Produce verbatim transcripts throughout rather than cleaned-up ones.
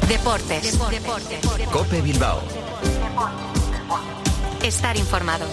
Deportes. Deportes. COPE Bilbao. Estar informado.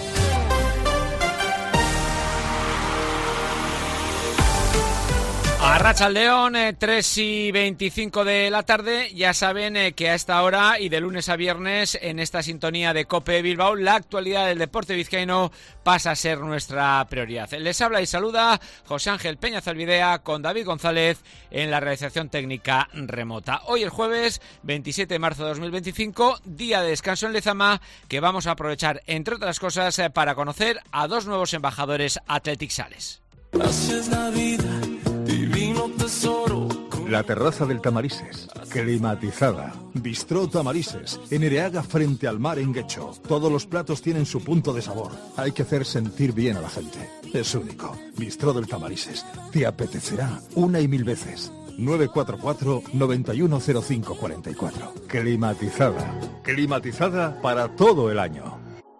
Arratsaldeon, eh, tres y veinticinco de la tarde. Ya saben eh, que a esta hora y de lunes a viernes en esta sintonía de COPE Bilbao la actualidad del deporte vizcaíno pasa a ser nuestra prioridad. Les habla y saluda José Ángel Peña Zalbidea con David González en la realización técnica remota. Hoy el jueves veintisiete de marzo de dos mil veinticinco, día de descanso en Lezama, que vamos a aprovechar entre otras cosas eh, para conocer a dos nuevos embajadores Athletic Sales. Gracias la vida, divino tesoro. La terraza del Tamarises, climatizada. Bistró Tamarises, en Ereaga frente al mar en Guecho. Todos los platos tienen su punto de sabor. Hay que hacer sentir bien a la gente. Es único. Bistró del Tamarises. Te apetecerá una y mil veces. nueve cuatro cuatro, nueve uno cero cinco cuatro cuatro. Climatizada. Climatizada para todo el año.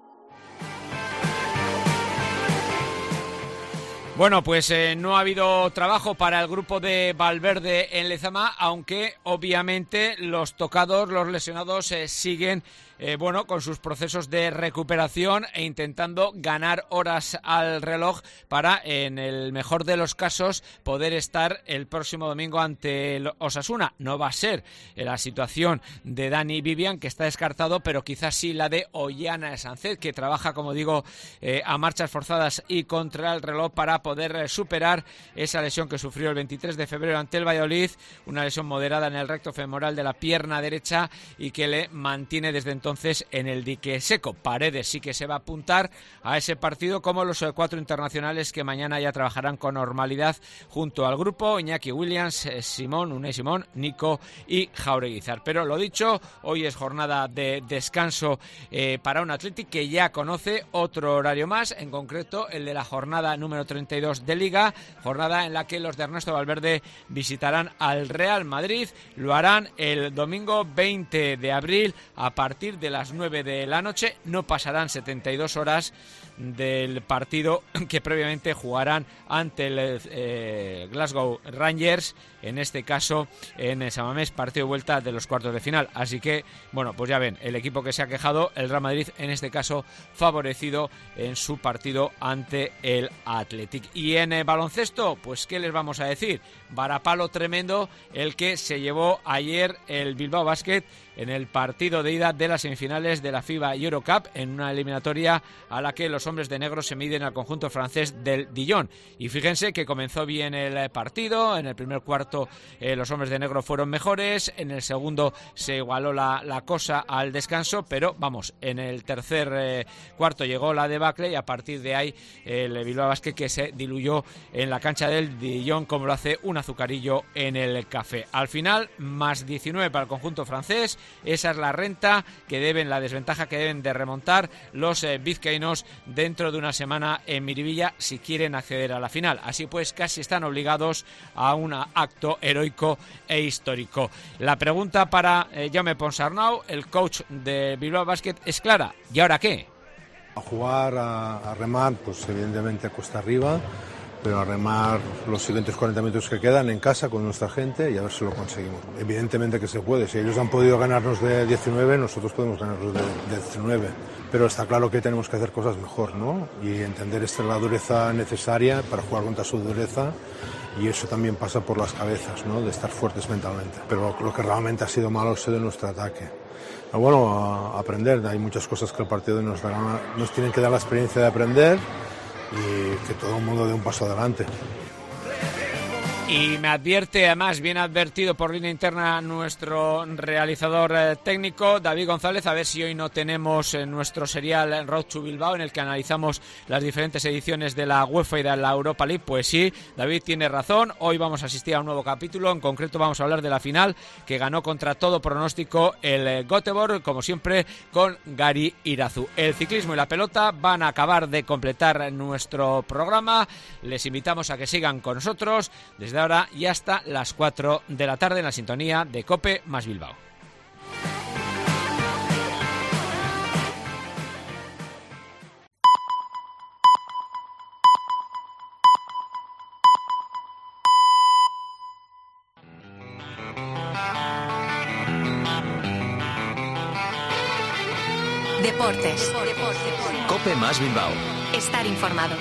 Bueno, pues eh, no ha habido trabajo para el grupo de Valverde en Lezama, aunque obviamente los tocados, los lesionados eh, siguen eh, bueno, con sus procesos de recuperación e intentando ganar horas al reloj para, en el mejor de los casos, poder estar el próximo domingo ante el Osasuna. No va a ser eh, la situación de Dani Vivian, que está descartado, pero quizás sí la de Ollana Sánchez, que trabaja, como digo, eh, a marchas forzadas y contra el reloj para poder superar esa lesión que sufrió el veintitrés de febrero ante el Valladolid, una lesión moderada en el recto femoral de la pierna derecha y que le mantiene desde entonces en el dique seco. Paredes sí que se va a apuntar a ese partido, como los cuatro internacionales que mañana ya trabajarán con normalidad junto al grupo: Iñaki Williams, Simón, Unai Simón, Nico y Jaureguizar. Pero lo dicho, hoy es jornada de descanso eh, para un Athletic que ya conoce otro horario más, en concreto el de la jornada número treinta y dos de Liga, jornada en la que los de Ernesto Valverde visitarán al Real Madrid. Lo harán el domingo veinte de abril a partir de las nueve de la noche. No pasarán setenta y dos horas del partido que previamente jugarán ante el eh, Glasgow Rangers, en este caso en San Mamés, partido de vuelta de los cuartos de final. Así que, bueno, pues ya ven, el equipo que se ha quejado, el Real Madrid, en este caso favorecido en su partido ante el Athletic. Y en el baloncesto, pues ¿qué les vamos a decir? Varapalo tremendo el que se llevó ayer el Bilbao Basket en el partido de ida de las semifinales de la FIBA Eurocup, en una eliminatoria a la que los hombres de negro se miden al conjunto francés del Dijon. Y fíjense que comenzó bien el partido. En el primer cuarto eh, los hombres de negro fueron mejores, en el segundo se igualó la, la cosa al descanso, pero vamos, en el tercer eh, cuarto llegó la debacle y a partir de ahí el Bilbao Basket que se diluyó en la cancha del Dijon como lo hace un azucarillo en el café. Al final, más diecinueve para el conjunto francés. Esa es la renta que deben, la desventaja que deben de remontar los eh, vizcaínos dentro de una semana en Miribilla si quieren acceder a la final. Así pues, casi están obligados a un acto heroico e histórico. La pregunta para eh, Jaume Ponsarnau, el coach de Bilbao Basket, es clara. ¿Y ahora qué? A jugar, a, a remar, pues evidentemente cuesta arriba, pero a remar los siguientes cuarenta minutos que quedan en casa con nuestra gente y a ver si lo conseguimos. Evidentemente que se puede. Si ellos han podido ganarnos de diecinueve, nosotros podemos ganarnos de, de diecinueve. Pero está claro que tenemos que hacer cosas mejor, ¿no? Y entender esta la dureza necesaria para jugar contra su dureza. Y eso también pasa por las cabezas, ¿no? De estar fuertes mentalmente. Pero lo que realmente ha sido malo ha sido nuestro ataque. Pero bueno, a, a aprender. Hay muchas cosas que el partido nos, dará, nos tienen que dar la experiencia de aprender y que todo el mundo dé un paso adelante. Y me advierte, además, bien advertido por línea interna nuestro realizador eh, técnico, David González, a ver si hoy no tenemos eh, nuestro serial Road to Bilbao, en el que analizamos las diferentes ediciones de la UEFA y de la Europa League. Pues sí, David tiene razón, hoy vamos a asistir a un nuevo capítulo, en concreto vamos a hablar de la final, que ganó contra todo pronóstico el eh, Göteborg, como siempre, con Gary Irazu. El ciclismo y la pelota van a acabar de completar nuestro programa, les invitamos a que sigan con nosotros, desde ahora y hasta las cuatro de la tarde en la sintonía de COPE más Bilbao. Deportes. COPE más Bilbao. Estar informado.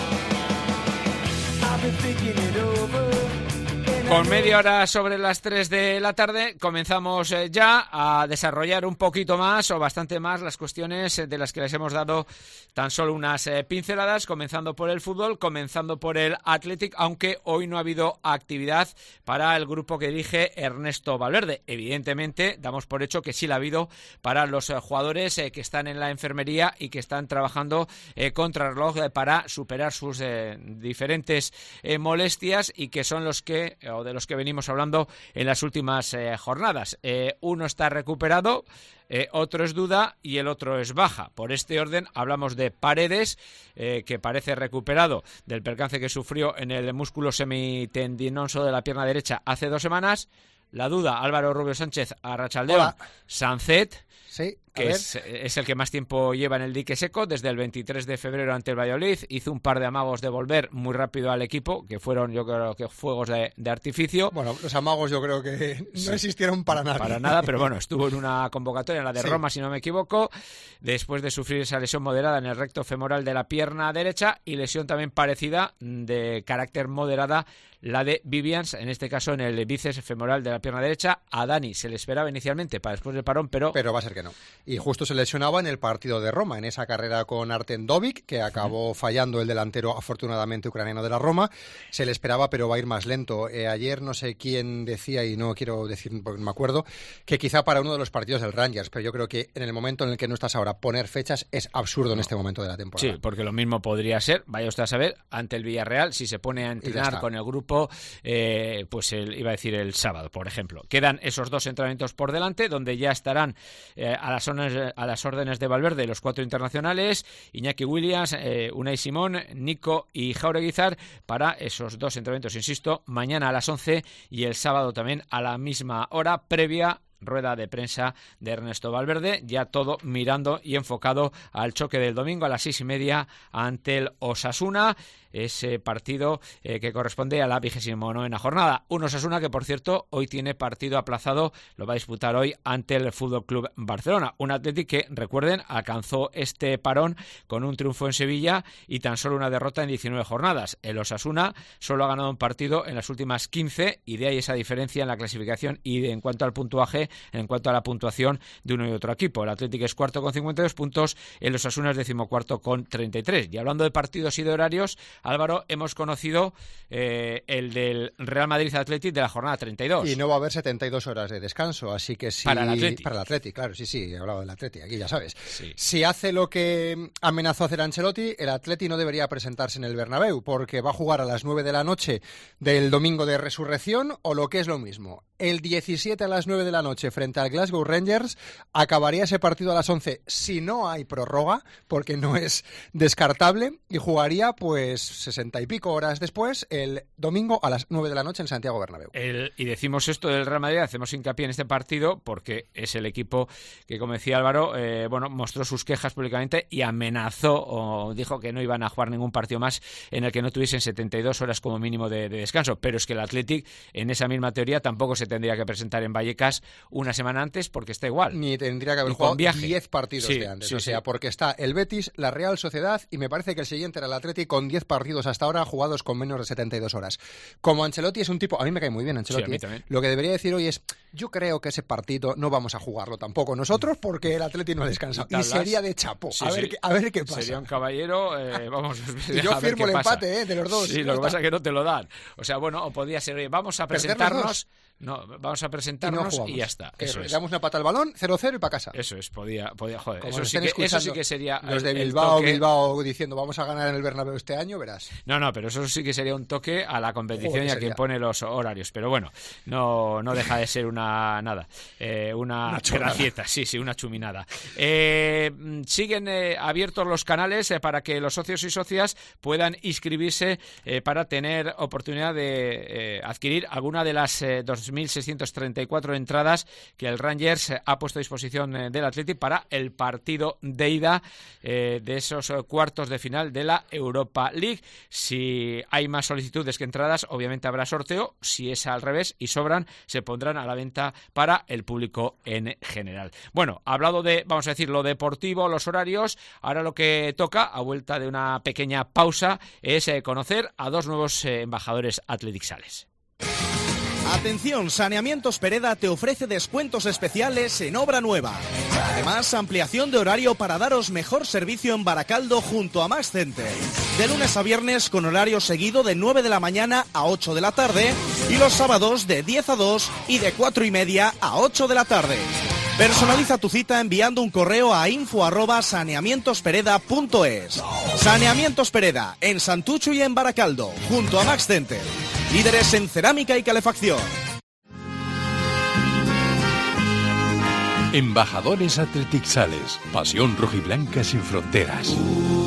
Con media hora sobre las tres de la tarde comenzamos eh, ya a desarrollar un poquito más o bastante más las cuestiones eh, de las que les hemos dado tan solo unas eh, pinceladas, comenzando por el fútbol, comenzando por el Athletic, aunque hoy no ha habido actividad para el grupo que dirige Ernesto Valverde. Evidentemente, damos por hecho que sí la ha habido para los eh, jugadores eh, que están en la enfermería y que están trabajando eh, contrarreloj eh, para superar sus eh, diferentes eh, molestias y que son los que... Eh, o de los que venimos hablando en las últimas eh, jornadas. Eh, uno está recuperado, eh, otro es duda y el otro es baja. Por este orden hablamos de Paredes, eh, que parece recuperado del percance que sufrió en el músculo semitendinoso de la pierna derecha hace dos semanas. La duda, Álvaro Rubio Sánchez, Arrachaldeón, Sancet, sí, que es, es el que más tiempo lleva en el dique seco, desde el veintitrés de febrero ante el Valladolid, hizo un par de amagos de volver muy rápido al equipo, que fueron yo creo que fuegos de, de artificio. Bueno, los amagos yo creo que no sí, existieron para nada. Para nada, pero bueno, estuvo en una convocatoria, en la de sí. Roma, si no me equivoco, después de sufrir esa lesión moderada en el recto femoral de la pierna derecha y lesión también parecida de carácter moderada, la de Vivians, en este caso en el bíceps femoral de la pierna derecha. A Dani se le esperaba inicialmente para después del parón, pero... Pero va a ser que no. Y justo se lesionaba en el partido de Roma, en esa carrera con Artem Dovik, que acabó uh-huh. fallando el delantero, afortunadamente, ucraniano de la Roma. Se le esperaba, pero va a ir más lento. Eh, ayer no sé quién decía, y no quiero decir porque no me acuerdo, que quizá para uno de los partidos del Rangers, pero yo creo que en el momento en el que no estás ahora, poner fechas es absurdo no. en este momento de la temporada. Sí, porque lo mismo podría ser, vaya usted a saber, ante el Villarreal, si se pone a entrenar con el grupo, eh, pues el, iba a decir el sábado, por ejemplo. Quedan esos dos entrenamientos por delante, donde ya estarán eh, a, las órdenes, a las órdenes de Valverde los cuatro internacionales, Iñaki Williams, eh, Unai Simón, Nico y Jauregui Zar, para esos dos entrenamientos, insisto, mañana a las once y el sábado también a la misma hora, previa rueda de prensa de Ernesto Valverde, ya todo mirando y enfocado al choque del domingo a las seis y media ante el Osasuna, ese partido eh, que corresponde a la vigésimo novena jornada. Un Osasuna que, por cierto, hoy tiene partido aplazado, lo va a disputar hoy ante el Fútbol Club Barcelona. Un Athletic que, recuerden, alcanzó este parón con un triunfo en Sevilla y tan solo una derrota en diecinueve jornadas. El Osasuna solo ha ganado un partido en las últimas quince y de ahí esa diferencia en la clasificación y de, en cuanto al puntuaje, en cuanto a la puntuación de uno y otro equipo. El Athletic es cuarto con cincuenta y dos puntos, el Osasuna es decimocuarto con treinta y tres. Y hablando de partidos y de horarios, Álvaro, hemos conocido eh, el del Real Madrid Athletic de la jornada treinta y dos. Y no va a haber setenta y dos horas de descanso, así que sí... Para el Athletic. Para el Athletic, claro, sí, sí, he hablado del Athletic, aquí ya sabes. Sí. Si hace lo que amenazó hacer Ancelotti, el Athletic no debería presentarse en el Bernabéu, porque va a jugar a las nueve de la noche del domingo de Resurrección, o lo que es lo mismo, el diecisiete a las nueve de la noche frente al Glasgow Rangers, acabaría ese partido a las once si no hay prórroga, porque no es descartable, y jugaría pues sesenta y pico horas después, el domingo a las nueve de la noche en Santiago Bernabéu. El, y decimos esto del Real Madrid, hacemos hincapié en este partido porque es el equipo que, como decía Álvaro, eh, bueno, mostró sus quejas públicamente y amenazó o dijo que no iban a jugar ningún partido más en el que no tuviesen setenta y dos horas como mínimo de, de descanso, pero es que el Athletic en esa misma teoría tampoco se tendría que presentar en Vallecas una semana antes porque está igual. Ni tendría que haber jugado diez partidos sí, de antes, sí, o sea, sí. porque está el Betis, la Real Sociedad y me parece que el siguiente era el Athletic con diez partidos hasta ahora jugados con menos de setenta y dos horas. Como Ancelotti es un tipo, a mí me cae muy bien Ancelotti, sí, a mí también. Lo que debería decir hoy es, yo creo que ese partido no vamos a jugarlo tampoco nosotros porque el Athletic no ha descansado. Y, y sería de chapo, sí, a, ver sí. qué, a ver qué pasa. Sería un caballero, eh, vamos y yo firmo el empate eh, de los dos. Sí, lo que pasa es que no te lo dan. O sea, bueno, o podía ser, oye, vamos a presentarnos, no, vamos a presentarnos y, no y ya está. Que eso le es. damos una pata al balón, cero cero y para casa. Eso es, podía, podía joder. Como Eso sí, que, eso sí que sería los de el, Bilbao, el toque... Bilbao diciendo vamos a ganar en el Bernabéu este año, verás. No, no, pero eso sí que sería un toque a la competición Joder, y a sería. quien pone los horarios. Pero bueno, no, no deja de ser una nada, eh, una, una gracieta, sí, sí, una chuminada. Eh, siguen eh, abiertos los canales eh, para que los socios y socias puedan inscribirse eh, para tener oportunidad de eh, adquirir alguna de las eh, dos mil seiscientas treinta y cuatro entradas que el Rangers ha puesto a disposición eh, del Athletic para el partido de ida eh, de esos eh, cuartos de final de la Europa League. Si hay más solicitudes que entradas, obviamente habrá sorteo. Si es al revés y sobran, se pondrán a la venta para el público en general. Bueno, hablado de, vamos a decir, lo deportivo, los horarios, ahora lo que toca, a vuelta de una pequeña pausa, es eh, conocer a dos nuevos eh, embajadores Athletic Sales. Atención, Saneamientos Pereda te ofrece descuentos especiales en obra nueva. Además, ampliación de horario para daros mejor servicio en Baracaldo junto a Max Center. De lunes a viernes con horario seguido de nueve de la mañana a ocho de la tarde y los sábados de diez a dos y de cuatro y media a ocho de la tarde. Personaliza tu cita enviando un correo a info arroba saneamientospereda punto es. Saneamientos Pereda, en Santucho y en Baracaldo, junto a Max Center. Líderes en cerámica y calefacción. Embajadores Athletic Sales. Pasión rojiblanca sin fronteras.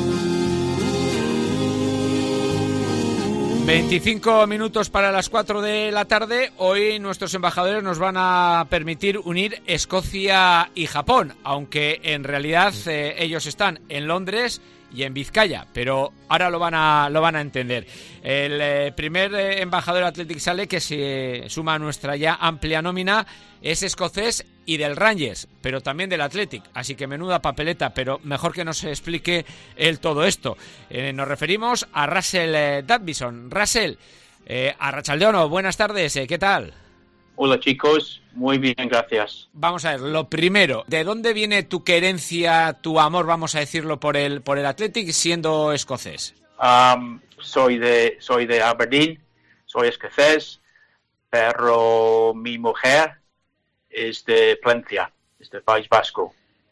veinticinco minutos para las cuatro de la tarde. Hoy nuestros embajadores nos van a permitir unir Escocia y Japón, aunque en realidad eh, ellos están en Londres y en Vizcaya, pero ahora lo van a lo van a entender. El eh, primer eh, embajador Athletic Sale que se suma a nuestra ya amplia nómina es escocés y del Rangers, pero también del Athletic, así que menuda papeleta, pero mejor que nos explique él todo esto. Eh, nos referimos a Russell eh, Davidson. Russell, eh, Arratsaldeono, buenas tardes, eh, ¿qué tal? Hola chicos, muy bien, gracias. Vamos a ver, lo primero, ¿de dónde viene tu querencia, tu amor, vamos a decirlo, por el por el Athletic siendo escocés? Um, soy de soy de Aberdeen, soy escocés, pero mi mujer es de Palencia, es del País Vasco.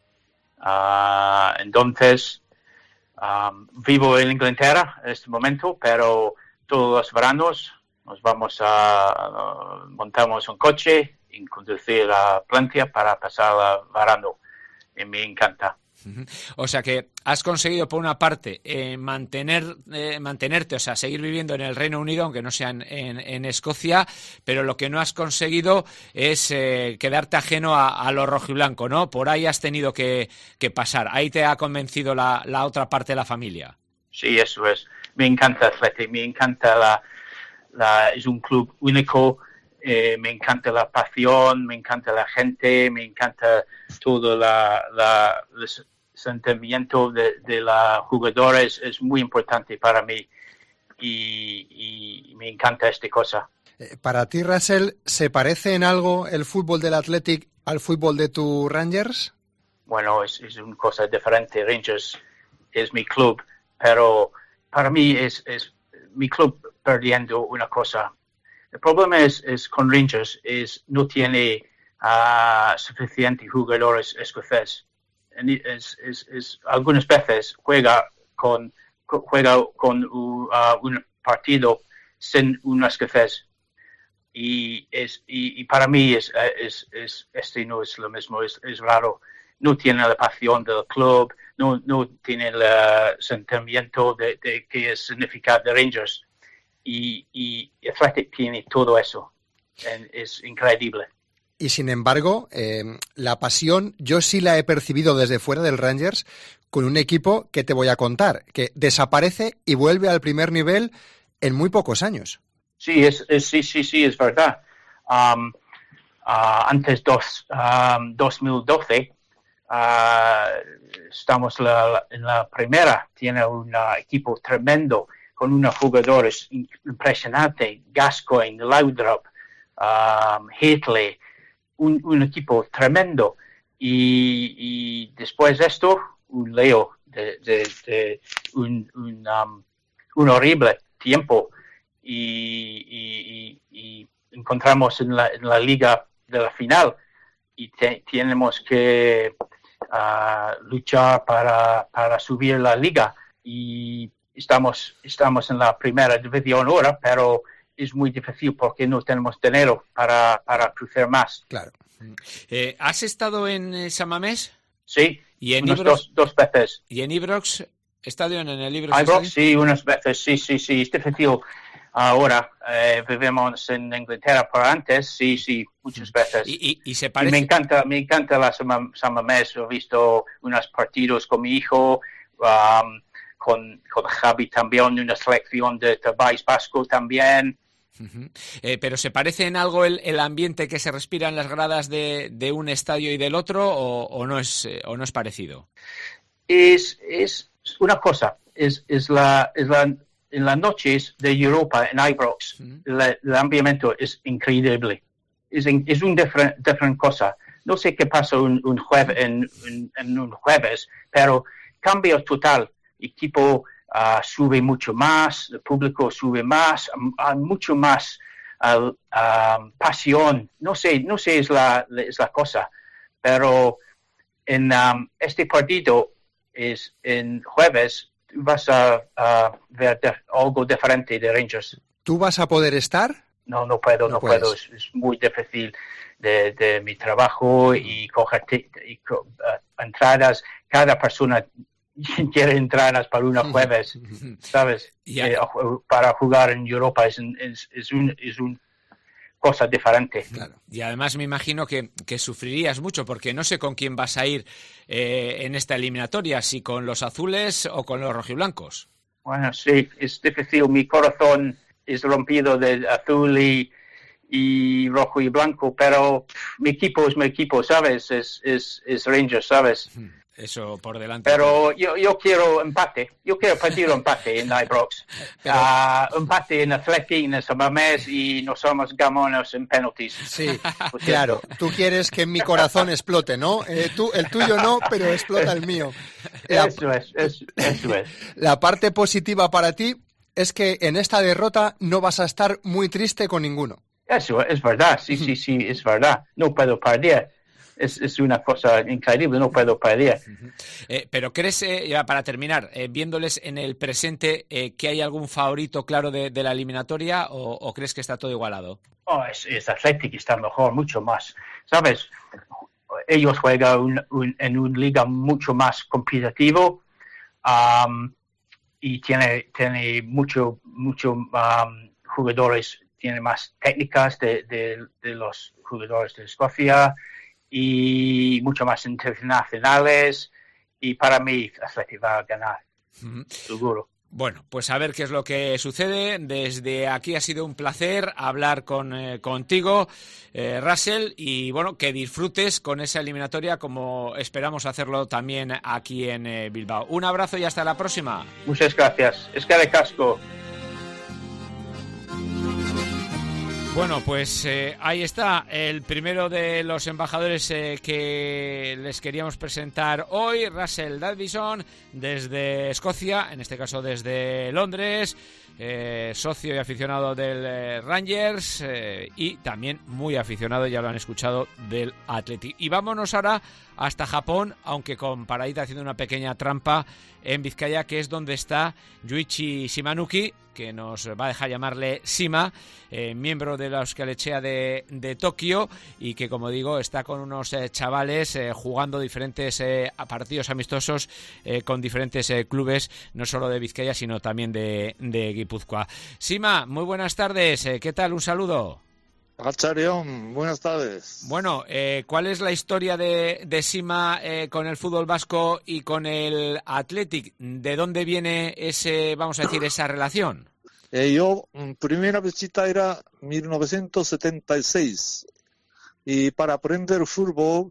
Uh, entonces, um, vivo en Inglaterra en este momento, pero todos los veranos nos vamos a, uh, montamos un coche y conducir a Palencia para pasar el verano. Y me encanta. O sea que has conseguido, por una parte, eh, mantener eh, mantenerte, o sea, seguir viviendo en el Reino Unido, aunque no sea en, en, en Escocia, pero lo que no has conseguido es eh, quedarte ajeno a, a lo rojiblanco, ¿no? Por ahí has tenido que, que pasar. Ahí te ha convencido la, la otra parte de la familia. Sí, eso es. Me encanta Athletic, me encanta la... La, es un club único, eh, me encanta la pasión, me encanta la gente, me encanta todo la, la, el sentimiento de, de los jugadores, es muy importante para mí y, y me encanta esta cosa. Para ti, Russell, ¿se parece en algo el fútbol del Athletic al fútbol de tu Rangers? Bueno, es, es una cosa diferente. Rangers es mi club, pero para mí es, es mi club perdiendo una cosa. El problema es, es con Rangers, es no tiene uh, suficientes jugadores escoceses. Es, es, es, algunas veces juega con, juega con uh, un partido sin un escocés. Y, es, y, y para mí es, es, es, este no es lo mismo, es, es raro. No tiene la pasión del club, no, no tiene el uh, sentimiento de, de qué significa de Rangers. Y, y Athletic tiene todo eso. Es increíble. Y sin embargo, eh, la pasión yo sí la he percibido desde fuera del Rangers con un equipo que te voy a contar, que desaparece y vuelve al primer nivel en muy pocos años. Sí, es, es, sí, sí, sí, es verdad. Um, uh, antes de um, dos mil doce, uh, estamos la, la, en la primera, tiene un uh, equipo tremendo, con unos jugadores impresionantes, Gascoigne, Laudrup, um, Hitley, un, un equipo tremendo. Y, y después de esto, un Leo, de, de, de un, un, um, un horrible tiempo. Y, y, y encontramos en la, en la liga de la final y te, tenemos que uh, luchar para, para subir la liga. Y Estamos, estamos en la primera división ahora, pero es muy difícil porque no tenemos dinero para, para crecer más. Claro. Eh, ¿Has estado en eh, San Mamés? Sí, ¿Y en unas Ibrox? Dos, dos veces. ¿Y en Ibrox? ¿Estadio en el Ibrox? Ibrox, sí, unas veces, sí, sí, sí, es difícil. ahora. Eh, vivimos en Inglaterra, pero antes, sí, sí, muchas veces. Y, y, y se parece... Y me encanta, me encanta la San Mamés. He visto unos partidos con mi hijo, um, con, con Javi también, una selección de, de País Vasco también. Uh-huh. Eh, pero ¿se parece en algo el, el ambiente que se respira en las gradas de, de un estadio y del otro o, o, no, es, eh, o no es parecido? Es, es una cosa, es, es, la, es la, en las noches de Europa, en Ibrox, uh-huh. la, el ambiente es increíble. Es, es una diferente different cosa. No sé qué pasa un, un jueves, en, en, en un jueves, pero cambio total. Equipo Uh, sube mucho más, el público sube más, uh, mucho más uh, uh, pasión. No sé, no sé es la, es la cosa, pero en um, este partido es en jueves vas a, a ver de, algo diferente de Rangers. ¿Tú vas a poder estar? No, no puedo, no, no puedo. Es, es muy difícil de, de mi trabajo y coger y, uh, entradas. Cada persona quiere entrar para una jueves, ¿sabes? Yeah. Eh, para jugar en Europa es, es, es un es un cosa diferente. Claro. Y además me imagino que, que sufrirías mucho, porque no sé con quién vas a ir eh, en esta eliminatoria, si con los azules o con los rojiblancos. Bueno, sí, es difícil. Mi corazón es rompido de azul y, y rojo y blanco, pero pff, mi equipo es mi equipo, ¿sabes? Es, es, es Rangers, ¿sabes? Hmm. Eso por delante. Pero yo, yo quiero empate. Yo quiero pedir empate en Ibrox. Pero... Uh, empate en Athletic, en San Mamés y no somos gamones en penaltis. Sí, claro. Tú quieres que mi corazón explote, ¿no? Eh, tú, el tuyo no, pero explota el mío. La... Eso es, es, eso es. La parte positiva para ti es que en esta derrota no vas a estar muy triste con ninguno. Eso es verdad. Sí, sí, sí, es verdad. No puedo perder. Es, es una cosa increíble, no puedo perder. Uh-huh. Eh, pero ¿crees, eh, ya para terminar, eh, viéndoles en el presente, eh, que hay algún favorito claro de, de la eliminatoria o, o crees que está todo igualado? Oh, es, es Athletic, está mejor, mucho más. ¿Sabes? Ellos juegan un, un, en una liga mucho más competitivo um, y tiene, tiene mucho, mucho um, jugadores, tiene más técnicas de, de, de los jugadores de Escocia y mucho más internacionales, y para mí Athletic va a ganar, uh-huh. seguro. Bueno, pues a ver qué es lo que sucede. Desde aquí ha sido un placer hablar con eh, contigo, eh, Russell, y bueno, que disfrutes con esa eliminatoria como esperamos hacerlo también aquí en eh, Bilbao. Un abrazo y hasta la próxima. Muchas gracias. Es que de casco. Bueno, pues eh, ahí está el primero de los embajadores eh, que les queríamos presentar hoy, Russell Davidson, desde Escocia, en este caso desde Londres, eh, socio y aficionado del eh, Rangers eh, y también muy aficionado, ya lo han escuchado, del Athletic. Y vámonos ahora hasta Japón, aunque con paradita haciendo una pequeña trampa en Vizcaya, que es donde está Yuichi Shimanuki, que nos va a dejar llamarle Shima, eh, miembro de la Euskalechea de, de Tokio, y que, como digo, está con unos eh, chavales eh, jugando diferentes eh, partidos amistosos eh, con diferentes eh, clubes, no solo de Vizcaya, sino también de, de Guipúzcoa. Shima, muy buenas tardes, eh, ¿qué tal? Un saludo. Acharión, buenas tardes. Bueno, eh, ¿cuál es la historia de, de Shima eh, con el fútbol vasco y con el Athletic? ¿De dónde viene ese, vamos a decir, esa relación? Eh, yo, primera visita era mil novecientos setenta y seis y para aprender fútbol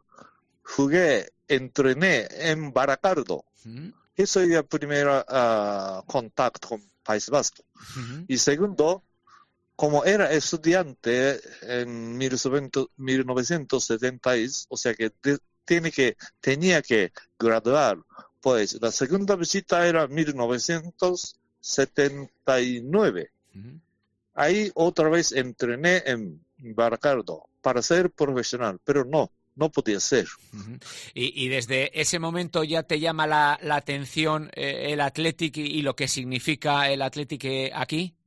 jugué, entrené en Barakaldo. Uh-huh. Eso es el primer uh, contacto con País Vasco. Uh-huh. Y segundo, como era estudiante en mil novecientos setenta, o sea que de, tiene que tenía que graduar, pues la segunda visita era mil novecientos setenta y nueve. Uh-huh. Ahí otra vez entrené en Barakaldo para ser profesional, pero no, no podía ser. Uh-huh. Y, y desde ese momento ya te llama la, la atención eh, el Athletic y, y lo que significa el Athletic aquí.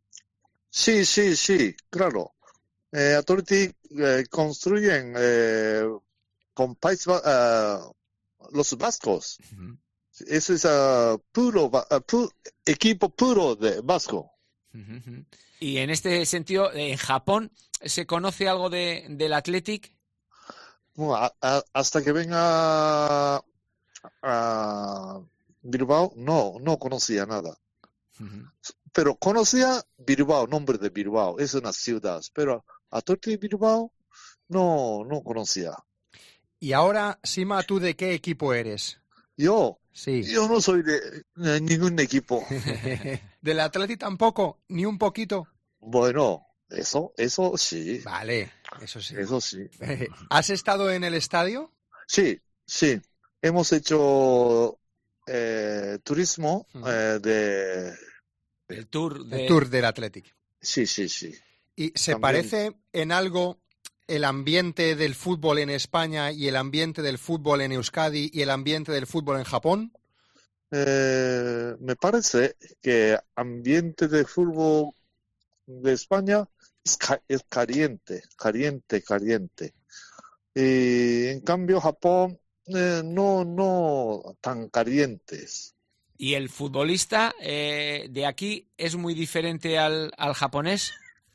Sí, sí, sí, claro. Eh, Athletic eh, construyen eh, con país, uh, los vascos. Uh-huh. Ese es uh, puro, uh, pu- equipo puro de vasco. Uh-huh. Y en este sentido, en Japón, ¿se conoce algo de, del Athletic? Bueno, a, a, hasta que venga a Bilbao, no, no conocía nada. Uh-huh. Pero conocía Bilbao, nombre de Bilbao, es una ciudad, pero Athletic Bilbao no, no conocía. Y ahora, Sima, ¿tú de qué equipo eres? Yo, sí. Yo no soy de, de ningún equipo. ¿Del Athletic tampoco? ¿Ni un poquito? Bueno, eso, eso sí. Vale, eso sí. Eso sí. ¿Has estado en el estadio? Sí, sí. Hemos hecho eh, turismo eh, de... El tour, de... el tour del Athletic. Sí, sí, sí. ¿Y se También. parece en algo el ambiente del fútbol en España y el ambiente del fútbol en Euskadi y el ambiente del fútbol en Japón? Eh, me parece que el ambiente de fútbol de España es, ca- es caliente, caliente, caliente. Y en cambio Japón eh, no, no tan calientes. ¿Y el futbolista eh, de aquí es muy diferente al, al japonés?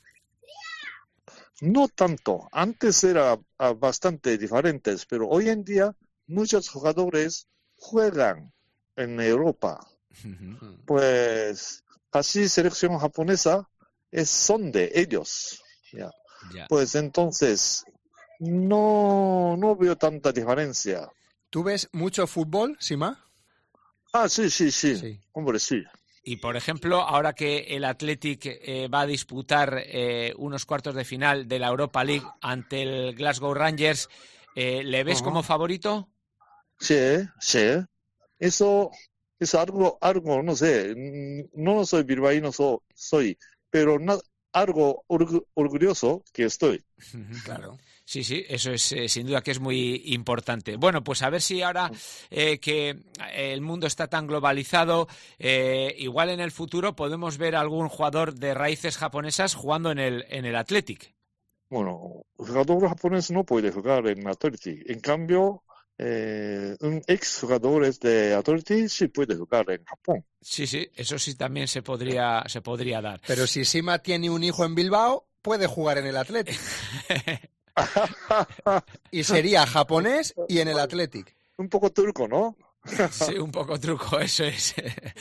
No tanto. Antes era uh, bastante diferentes, pero hoy en día muchos jugadores juegan en Europa. Uh-huh. Pues casi selección japonesa es, son de ellos. Yeah. Yeah. Pues entonces no, no veo tanta diferencia. ¿Tú ves mucho fútbol, Sima? Ah, sí, sí, sí. sí. Hombre, sí. Y, por ejemplo, ahora que el Athletic eh, va a disputar eh, unos cuartos de final de la Europa League ante el Glasgow Rangers, eh, ¿le ves uh-huh. como favorito? Sí, sí. Eso es algo, algo no sé, no soy bilbaíno, so, soy, pero no, algo orgu- orgulloso que estoy. Claro. Sí, sí, eso es eh, sin duda que es muy importante. Bueno, pues a ver si ahora eh, que el mundo está tan globalizado, eh, igual en el futuro podemos ver algún jugador de raíces japonesas jugando en el en el Athletic. Bueno, el jugador japonés no puede jugar en Athletic. En cambio, eh, un ex jugador de Athletic sí puede jugar en Japón. Sí, sí, eso sí también se podría se podría dar. Pero si Sima tiene un hijo en Bilbao, puede jugar en el Athletic. Y sería japonés y en el Athletic. Un poco turco, ¿no? Sí, un poco truco, eso es.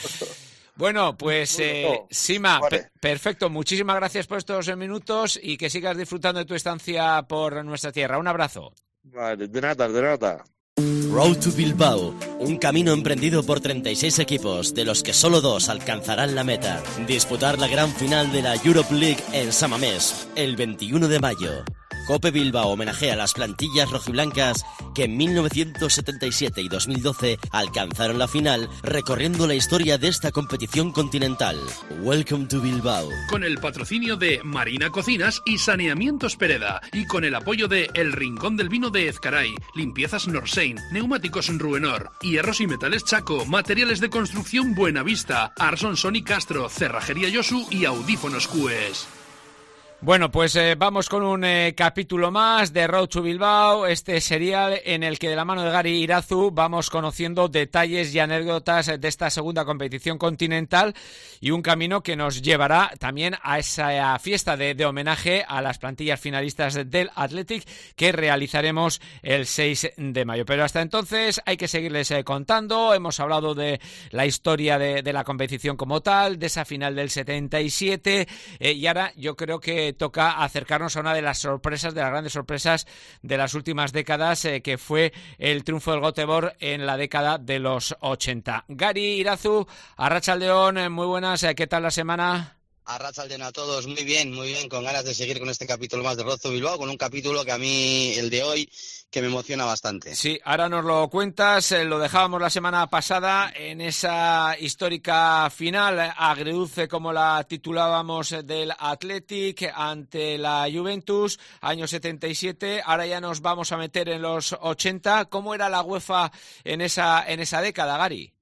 Bueno, pues eh, Sima, vale. pe- perfecto. Muchísimas gracias por estos minutos y que sigas disfrutando de tu estancia por nuestra tierra. Un abrazo. Vale, de nada, de nada. Road to Bilbao, un camino emprendido por treinta y seis equipos, de los que solo dos alcanzarán la meta. Disputar la gran final de la Europe League en San Mamés, el veintiuno de mayo. Cope Bilbao homenajea a las plantillas rojiblancas que en mil novecientos setenta y siete y dos mil doce alcanzaron la final, recorriendo la historia de esta competición continental. Welcome to Bilbao. Con el patrocinio de Marina Cocinas y Saneamientos Pereda, y con el apoyo de El Rincón del Vino de Ezcaray, Limpiezas Norsein, Neumáticos Ruenor, Hierros y Metales Chaco, Materiales de Construcción Buenavista, Arson Sony Castro, Cerrajería Yosu y Audífonos Q E S. Bueno, pues eh, vamos con un eh, capítulo más de Road to Bilbao, este serial en el que de la mano de Gary Irazu vamos conociendo detalles y anécdotas de esta segunda competición continental y un camino que nos llevará también a esa fiesta de, de homenaje a las plantillas finalistas del Athletic que realizaremos el seis de mayo. Pero hasta entonces hay que seguirles eh, contando. Hemos hablado de la historia de, de la competición como tal, de esa final del setenta y siete eh, y ahora yo creo que toca acercarnos a una de las sorpresas, de las grandes sorpresas de las últimas décadas, eh, que fue el triunfo del Göteborg en la década de los ochenta. Gary Irazu, Arratsaldeon, eh, muy buenas, eh, ¿qué tal la semana? Arratsaldeon a todos, muy bien, muy bien, con ganas de seguir con este capítulo más de Road to Bilbao, con un capítulo que a mí, el de hoy, que me emociona bastante. Sí, ahora nos lo cuentas, eh, lo dejábamos la semana pasada en esa histórica final, eh, agridulce como la titulábamos, eh, del Athletic ante la Juventus, año setenta y siete, ahora ya nos vamos a meter en los ochenta. ¿Cómo era la UEFA en esa, en esa década, Gary?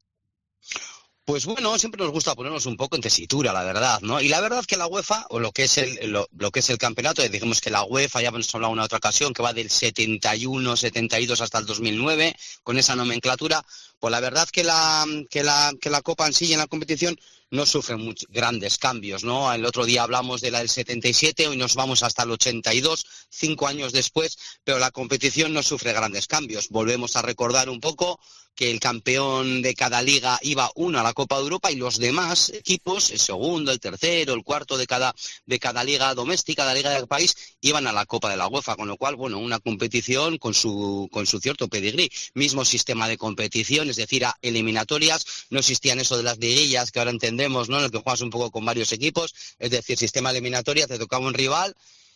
Pues bueno, siempre nos gusta ponernos un poco en tesitura, la verdad, ¿no? Y la verdad que la UEFA, o lo que es el lo, lo que es el campeonato, dijimos que la UEFA, ya hemos hablado en una otra ocasión, que va del setenta y uno, setenta y dos hasta el dos mil nueve, con esa nomenclatura, Pues la verdad que la, que la, que la Copa en sí y en la competición no sufre muchos, grandes cambios, ¿no? El otro día hablamos de la del setenta y siete, hoy nos vamos hasta el ochenta y dos, cinco años después, pero la competición no sufre grandes cambios. Volvemos a recordar un poco que el campeón de cada liga iba uno a la Copa de Europa y los demás equipos, el segundo, el tercero, el cuarto de cada, de cada liga doméstica, de la liga del país, iban a la Copa de la UEFA, con lo cual, bueno, una competición con su, con su cierto pedigrí. Mismo sistema de competición, es decir, a eliminatorias, no existían eso de las liguillas que ahora entendemos, ¿no? En el que juegas un poco con varios equipos, es decir, sistema eliminatoria, te tocaba un rival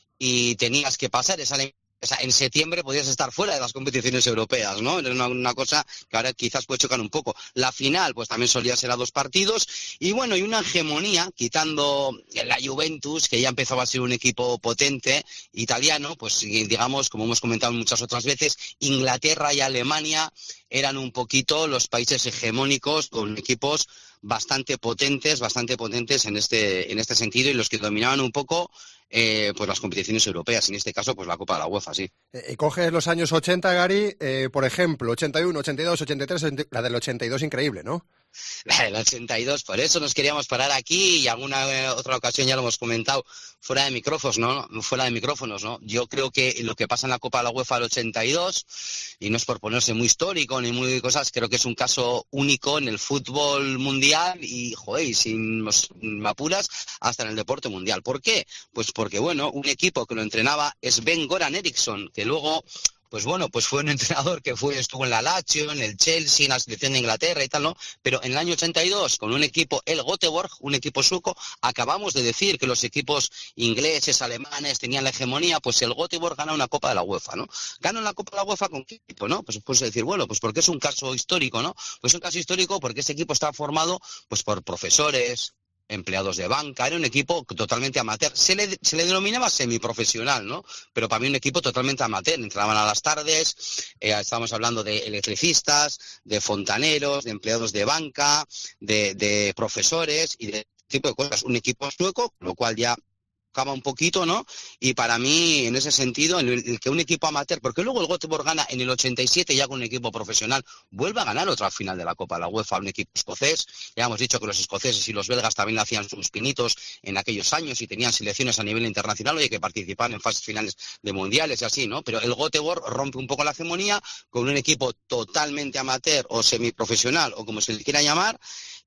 y tenías que pasar esa eliminatoria. O sea, en septiembre podías estar fuera de las competiciones europeas, ¿no? Era una, una cosa que ahora quizás puede chocar un poco. La final, pues también solía ser a dos partidos. Y bueno, y una hegemonía, quitando la Juventus, que ya empezaba a ser un equipo potente italiano, pues digamos, como hemos comentado muchas otras veces, Inglaterra y Alemania eran un poquito los países hegemónicos con equipos bastante potentes, bastante potentes en este, en este sentido, y los que dominaban un poco eh, pues las competiciones europeas, en este caso pues la Copa de la UEFA, sí. Eh, coges los años ochenta, Gary, eh, por ejemplo, ochenta y uno, ochenta y dos, ochenta y tres, la del ochenta y dos increíble, ¿no? La del ochenta y dos, por eso nos queríamos parar aquí y alguna eh, otra ocasión ya lo hemos comentado fuera de micrófonos, ¿no? Fuera de micrófonos, ¿no? Yo creo que lo que pasa en la Copa de la UEFA del ochenta y dos, y no es por ponerse muy histórico ni muy cosas, creo que es un caso único en el fútbol mundial y, joder, y sin me apuras, hasta en el deporte mundial. ¿Por qué? Pues porque, bueno, un equipo que lo entrenaba es Sven-Göran Eriksson, que luego... Pues bueno, pues fue un entrenador que fue estuvo en la Lazio, en el Chelsea, en la selección de Inglaterra y tal, ¿no? Pero en el año ochenta y dos, con un equipo, el Göteborg, un equipo sueco, acabamos de decir que los equipos ingleses, alemanes tenían la hegemonía, pues el Göteborg gana una Copa de la UEFA, ¿no? ¿Gana una Copa de la UEFA con qué equipo, no? Pues puedes decir, bueno, pues porque es un caso histórico, ¿no? Pues es un caso histórico porque ese equipo está formado pues por profesores, empleados de banca, era un equipo totalmente amateur, se le, se le denominaba semiprofesional, ¿no? Pero para mí un equipo totalmente amateur, entraban a las tardes, eh, estábamos hablando de electricistas, de fontaneros, de empleados de banca, de, de profesores y de tipo de cosas, un equipo sueco, lo cual ya acaba un poquito, ¿no? Y para mí, en ese sentido, en el, el que un equipo amateur, porque luego el Göteborg gana en el ochenta y siete ya con un equipo profesional, vuelve a ganar otra final de la Copa de la UEFA, un equipo escocés. Ya hemos dicho que los escoceses y los belgas también hacían sus pinitos en aquellos años y tenían selecciones a nivel internacional, oye, que participaban en fases finales de mundiales y así, ¿no? Pero el Göteborg rompe un poco la hegemonía con un equipo totalmente amateur o semiprofesional, o como se le quiera llamar.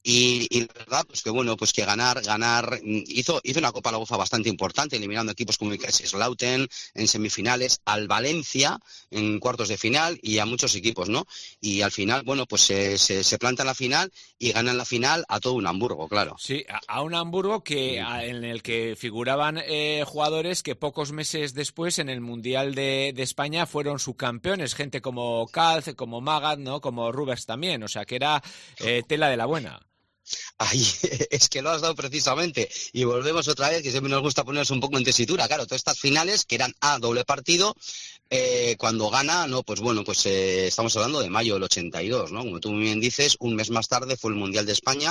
Y, y la verdad, pues que bueno, pues que ganar, ganar, hizo, hizo una Copa de la UEFA bastante importante, eliminando equipos como el Kaiserslautern en semifinales, al Valencia en cuartos de final y a muchos equipos, ¿no? Y al final, bueno, pues se, se, se planta en la final y ganan la final a todo un Hamburgo, claro. Sí, a, a un Hamburgo que, a, en el que figuraban eh, jugadores que pocos meses después en el Mundial de, de España fueron subcampeones, gente como Calz, como Magath, ¿no? Como Rubers también, o sea que era eh, tela de la buena. Ay, es que lo has dado precisamente. Y volvemos otra vez, que siempre nos gusta ponerse un poco en tesitura. Claro, todas estas finales que eran a doble partido, eh, cuando gana, no, pues bueno, pues eh, estamos hablando de mayo del ochenta y dos, ¿no? Como tú muy bien dices, un mes más tarde fue el Mundial de España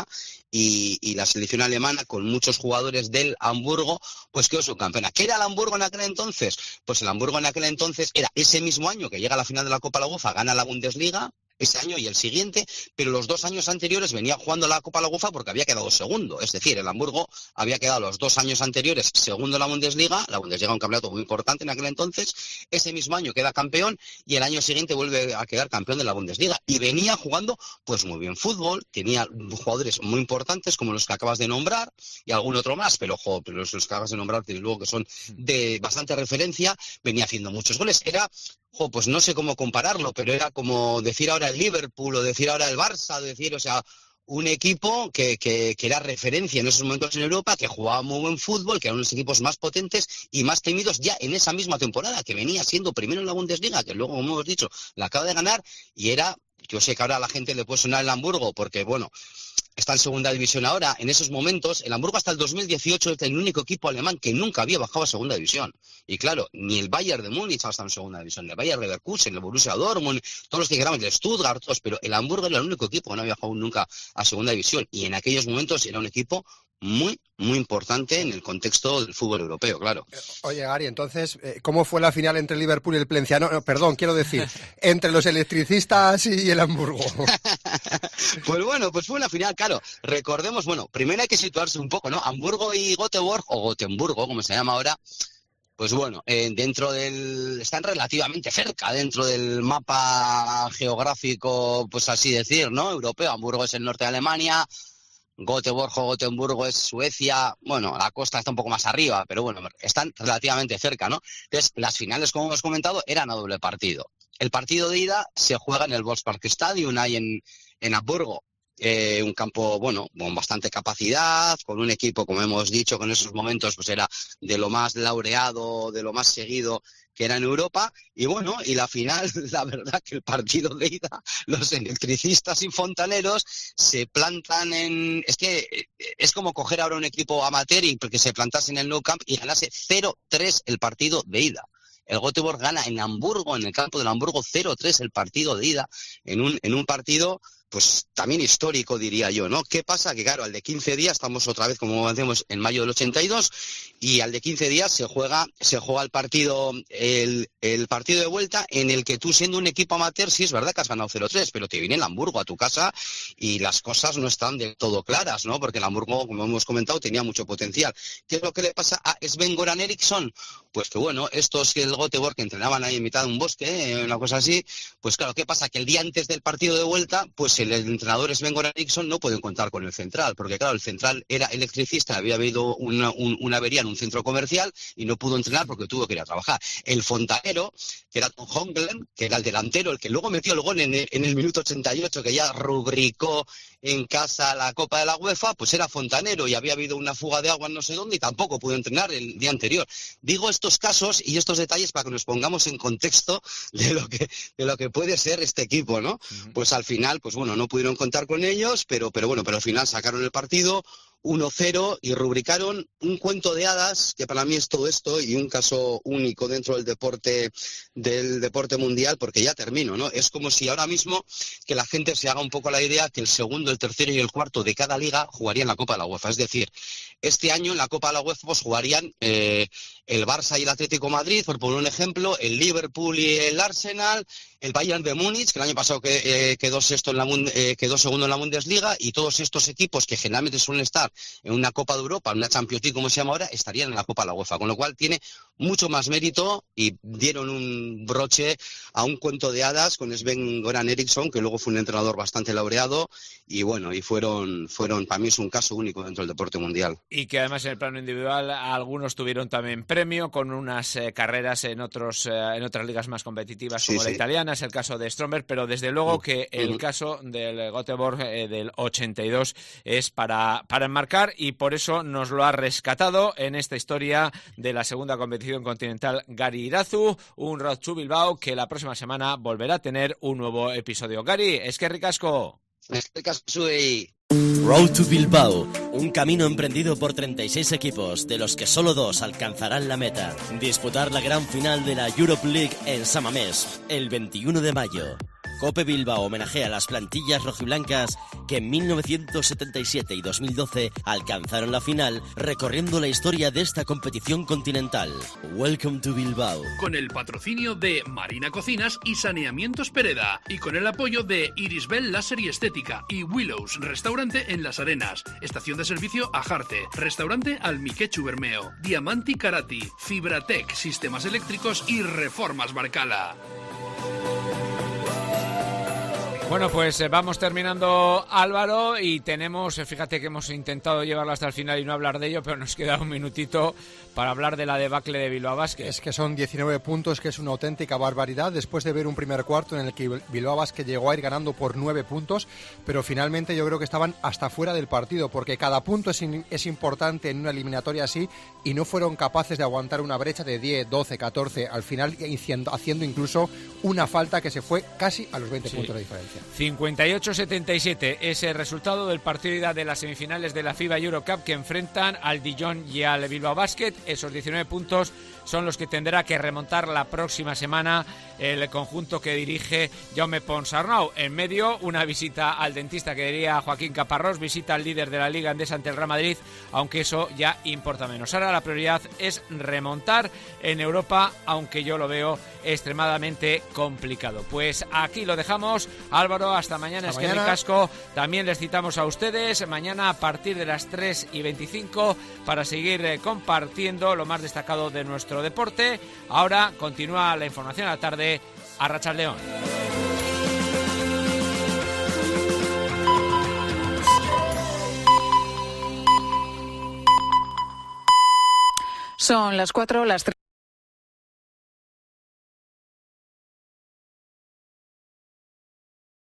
y, y la selección alemana, con muchos jugadores del Hamburgo, pues quedó subcampeona. ¿Qué era el Hamburgo en aquel entonces? Pues el Hamburgo en aquel entonces era ese mismo año que llega a la final de la Copa de la UEFA, gana la Bundesliga, ese año y el siguiente, pero los dos años anteriores venía jugando la Copa de la UEFA porque había quedado segundo. Es decir, el Hamburgo había quedado los dos años anteriores segundo en la Bundesliga, la Bundesliga un campeonato muy importante en aquel entonces, ese mismo año queda campeón y el año siguiente vuelve a quedar campeón de la Bundesliga. Y venía jugando pues muy bien fútbol, tenía jugadores muy importantes como los que acabas de nombrar y algún otro más, pero ojo, pero los, los que acabas de nombrar, desde luego que son de bastante referencia, venía haciendo muchos goles. Era... Jo, pues no sé cómo compararlo, pero era como decir ahora el Liverpool o decir ahora el Barça, decir, o sea, un equipo que, que, que era referencia en esos momentos en Europa, que jugaba muy buen fútbol, que eran los equipos más potentes y más temidos ya en esa misma temporada, que venía siendo primero en la Bundesliga, que luego, como hemos dicho, la acaba de ganar, y era, yo sé que ahora a la gente le puede sonar el Hamburgo, porque bueno, está en segunda división ahora. En esos momentos, el Hamburgo hasta el dos mil dieciocho es el único equipo alemán que nunca había bajado a segunda división. Y claro, ni el Bayern de Múnich ha estado en segunda división, el Bayern Leverkusen, el Borussia Dortmund, todos los que queramos, el Stuttgart, todos, pero el Hamburgo era el único equipo que no había bajado nunca a segunda división. Y en aquellos momentos era un equipo muy, muy importante en el contexto del fútbol europeo, claro. Oye, Gary, entonces, ¿cómo fue la final entre Liverpool y el Plenciano? No, perdón, quiero decir, entre los electricistas y el Hamburgo. Pues bueno, pues fue una final, claro. Recordemos, bueno, primero hay que situarse un poco, ¿no? Hamburgo y Göteborg, o Gotemburgo, como se llama ahora, pues bueno, eh, dentro del... están relativamente cerca dentro del mapa geográfico, pues así decir, ¿no? Europeo. Hamburgo es el norte de Alemania, Göteborg o Gotemburgo es Suecia. Bueno, la costa está un poco más arriba, pero bueno, están relativamente cerca, ¿no? Entonces, las finales, como hemos comentado, eran a doble partido. El partido de ida se juega en el Volksparkstadion, ahí en, en Hamburgo. Eh, un campo, bueno, con bastante capacidad, con un equipo, como hemos dicho, que en esos momentos pues era de lo más laureado, de lo más seguido que era en Europa. Y bueno, y la final, la verdad que el partido de ida, los electricistas y fontaneros se plantan en... Es que es como coger ahora un equipo amateur y que se plantase en el Nou Camp y ganase cero tres el partido de ida. El Göteborg gana en Hamburgo, en el campo del Hamburgo, cero tres el partido de ida, en un, en un partido pues también histórico, diría yo, ¿no? ¿Qué pasa? Que claro, al de quince días, estamos otra vez, como decimos, en mayo del ochenta y dos, y al de quince días se juega se juega el partido el, el partido de vuelta, en el que tú, siendo un equipo amateur, sí es verdad que has ganado cero tres, pero te viene el Hamburgo a tu casa y las cosas no están del todo claras, ¿no? Porque el Hamburgo, como hemos comentado, tenía mucho potencial. ¿Qué es lo que le pasa a Sven-Göran Eriksson? Pues que bueno, estos que el Göteborg, que entrenaban ahí en mitad de un bosque, una cosa así, pues claro, ¿qué pasa? Que el día antes del partido de vuelta, pues el entrenador Sven-Göran Eriksson no puede contar con el central, porque claro, el central era electricista, había habido una, un, una avería en un centro comercial y no pudo entrenar porque tuvo que ir a trabajar. El fontanero, que era Tom Honglen, que era el delantero, el que luego metió el gol en el, en el minuto ochenta y ocho, que ya rubricó en casa la Copa de la UEFA, pues era fontanero y había habido una fuga de agua en no sé dónde y tampoco pudo entrenar el día anterior. Digo estos casos y estos detalles para que nos pongamos en contexto de lo que, de lo que puede ser este equipo, ¿no? Uh-huh. Pues al final, pues bueno, no pudieron contar con ellos, pero, pero bueno, pero al final sacaron el partido uno cero y rubricaron un cuento de hadas, que para mí es todo esto, y un caso único dentro del deporte del deporte mundial, porque ya termino, ¿no? Es como si ahora mismo que la gente se haga un poco la idea que el segundo, el tercero y el cuarto de cada liga jugarían la Copa de la UEFA. Es decir, este año en la Copa de la UEFA pues, jugarían eh, el Barça y el Atlético Madrid, por poner un ejemplo, el Liverpool y el Arsenal, el Bayern de Múnich, que el año pasado que, eh, quedó, sexto en la, eh, quedó segundo en la Bundesliga, y todos estos equipos que generalmente suelen estar en una Copa de Europa, en una Champions League como se llama ahora, estarían en la Copa de la UEFA, con lo cual tiene mucho más mérito y dieron un broche a un cuento de hadas con Sven-Göran Eriksson, que luego fue un entrenador bastante laureado, y bueno, y fueron, fueron para mí es un caso único dentro del deporte mundial. Y que además en el plano individual algunos tuvieron también premio con unas eh, carreras en otros eh, en otras ligas más competitivas como sí, la sí. italiana, es el caso de Stromberg, pero desde luego que el uh-huh. caso del Göteborg eh, del ochenta y dos es para, para enmarcar, y por eso nos lo ha rescatado en esta historia de la segunda competición continental Gary Irazu, un Road to Bilbao que la próxima semana volverá a tener un nuevo episodio. Gary, es que ricasco. Es que soy... Road to Bilbao, un camino emprendido por treinta y seis equipos, de los que solo dos alcanzarán la meta. Disputar la gran final de la Europe League en San Mamés, el veintiuno de mayo. Cope Bilbao homenajea a las plantillas rojiblancas que en mil novecientos setenta y siete y dos mil doce alcanzaron la final, recorriendo la historia de esta competición continental. Welcome to Bilbao. Con el patrocinio de Marina Cocinas y Saneamientos Pereda, y con el apoyo de Irisbel Láser y Estética y Willows, restaurante en Las Arenas, estación de servicio Ajarte, restaurante Almiquechu Bermeo, Diamanti Karati, Fibratec, sistemas eléctricos y Reformas Barcala. Bueno, pues eh, vamos terminando, Álvaro, y tenemos, eh, fíjate que hemos intentado llevarlo hasta el final y no hablar de ello, pero nos queda un minutito para hablar de la debacle de Bilbao Basket. Es que son diecinueve puntos, que es una auténtica barbaridad, después de ver un primer cuarto en el que Bilbao Basket llegó a ir ganando por nueve puntos, pero finalmente yo creo que estaban hasta fuera del partido, porque cada punto es, in, es importante en una eliminatoria así, y no fueron capaces de aguantar una brecha de diez, doce, catorce, al final haciendo, haciendo incluso una falta que se fue casi a los veinte sí. puntos de diferencia. cincuenta y ocho a setenta y siete es el resultado del partido de ida de las semifinales de la FIBA Eurocup, que enfrentan al Dijon y al Bilbao Basket. Esos diecinueve puntos son los que tendrá que remontar la próxima semana el conjunto que dirige Jaume Ponsarnau. En medio, una visita al dentista que diría Joaquín Caparrós, visita al líder de la Liga Endesa ante el Real Madrid, aunque eso ya importa menos. Ahora la prioridad es remontar en Europa, aunque yo lo veo extremadamente complicado. Pues aquí lo dejamos. Álvaro, hasta mañana. Hasta es que mañana. mi casco. También les citamos a ustedes mañana a partir de las tres y veinticinco para seguir eh, compartiendo lo más destacado de nuestro deporte. Ahora continúa la información a la tarde. Arratsaldeon. Son las cuatro, las tres.